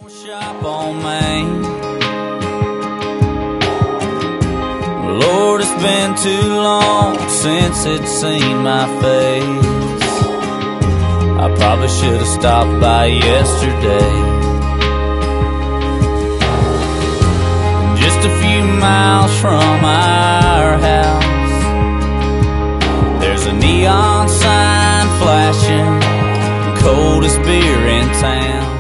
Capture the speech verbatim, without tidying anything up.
Shop on Main. Lord, it's been too long since it's seen my face. I probably should have stopped by yesterday. Just a few miles from our house, there's a neon sign flashing, coldest beer in town.